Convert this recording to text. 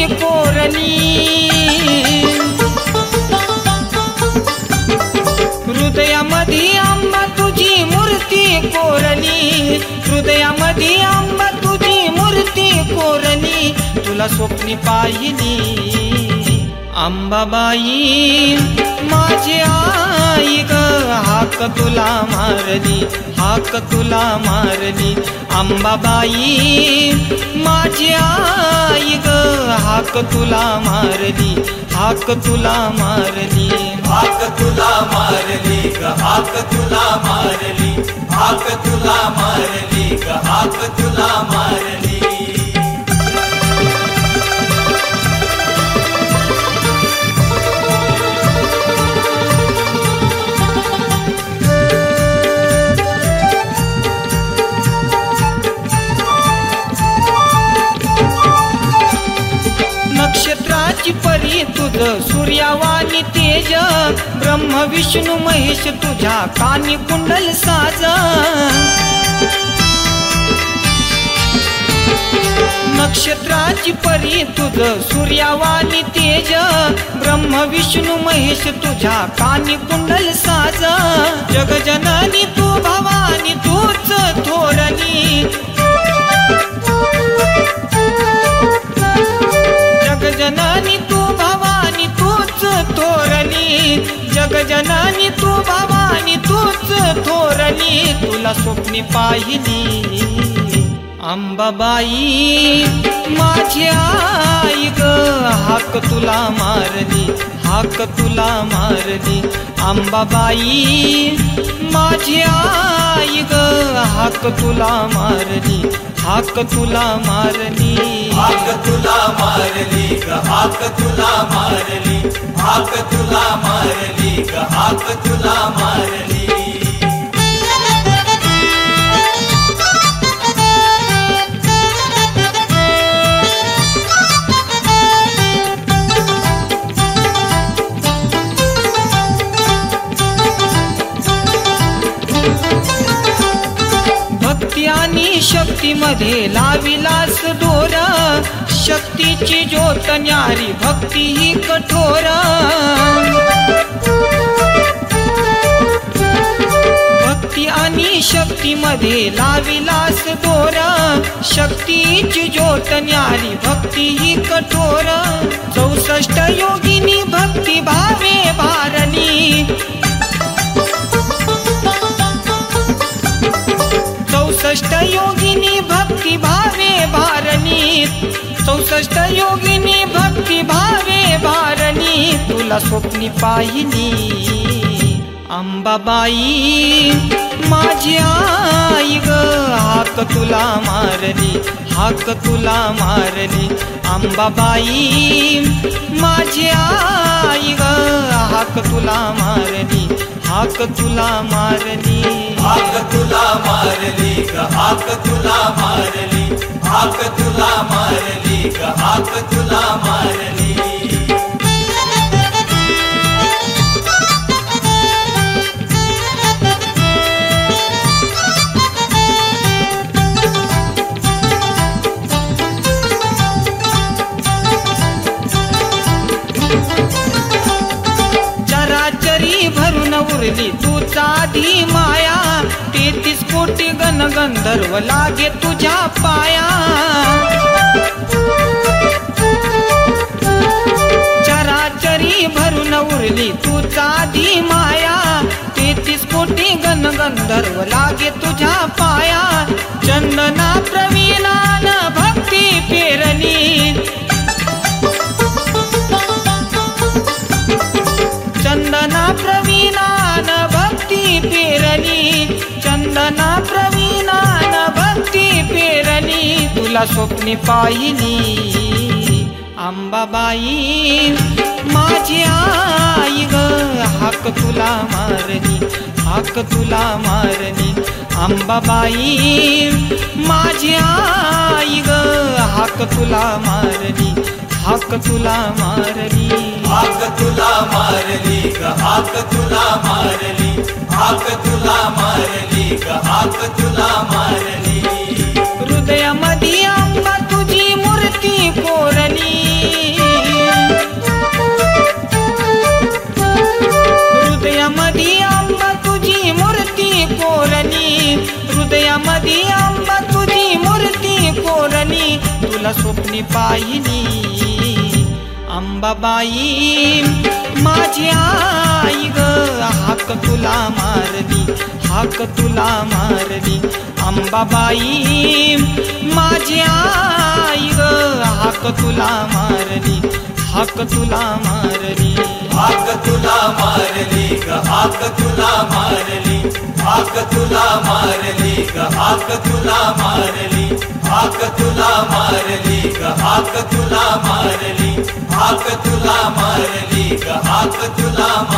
कोरली, हृदयामध्ये आंबा तुझी मूर्ती कोरली, हृदयामध्ये आंबा तुझी मूर्ती कोरली, तुला स्वप्नी पाहिली अंबाबाई माझी आई ग, हाक तुला मारली, हाक तुला मारली, अंबाबाई माझी आई ग, हाक तुला मारली, हाक तुला मारली, हाक तुला मारली ग, हाक तुला मारली, हाक तुला मारली ग, हाक तुला मारली. नक्षत्राची परी तुझ सूर्यावानी तेज, ब्रह्म विष्णू महेश तुझ्या कानी कुंडल साज. नक्षत्राची परी तुझ सूर्यावानी तेज, ब्रह्म विष्णू महेश तुझ्या कानी कुंडल साज. जगजननी तू भवानी तूच थोरली, जगजननी तू भवानी तूच थोरली, जगजननी तू भवानी तूच थोरली, तुला स्वप्नी पाहिली अंबाबाई माझी आई ग, हाक तुला मारली, हाक तुला मारली, अंबाबाई माझी आई ग, हाक तुला मारली, हाक तुला मारली, हाक तुला मारली ग, हाक तुला मारली, हाक तुला मारली ग, हाक तुला मारली. भक्ती आणि शक्तीमध्ये लाविलास दोर, शक्तीची ज्योत न्यारी भक्ती ही कठोर. भक्ती आणि शक्तीमध्ये लाविलास दोर, शक्तीची ज्योत न्यारी भक्ती ही कठोर. 64 योगिनी भक्ती भावे भारली, 64 योगिनी भक्ती भावे भारली, 64 योगिनी भक्ती भावे भारली, तुला स्वप्नी पाहिली अंबाबाई माझी आई ग, हाक तुला मारली, हाक तुला मारली, अंबाबाई माझी आई ग, हाक तुला मारली, हाक तुला मारली, हाक तुला मारली ग, हाक तुला मारली, हाक तुला मारली ग, हाक तुला मारली. चराचरी भरून उरली तूच आधी माया, 33 कोटी गणगंधर्व लागे तुझ्या पाया. चराचरी भरून उरली तूच आधी माया, 33 कोटी गणगंधर्व लागे तुझ्या पाया. चंदना प्रवीणान भक्ती पेरली, चंदना प्रवीणान भक्ती पेरली, चंदना प्रवीणान भक्ती पेरली, तुला स्वप्नी पाहिली अंबाबाई माझी आई ग, हाक तुला मारली, हाक तुला मारली, अंबाबाई माझी आई ग, हाक तुला मारली, हाक तुला मारली, हाक तुला मारली ग, हाक तुला मारली, हाक तुला मारली ग, हाक तुला मारली. हृदयामध्ये आंबा तुझी मूर्ती कोरली, ती अंबा तुझी मूर्ती कोरली तुला स्वप्नी पाहिली अंबाबाई माझी आई ग हाक तुला मारली हाक तुला मारली अंबाबाई माझी आई ग हाक तुला मारली हाक तुला मारली हाक तुला मारली ग हाक तुला मारली हाक तुला मारली ग हाक तुला मारली हाक तुला मारली ग हाक तुला मारली हाक तुला मारली ग हाक तुला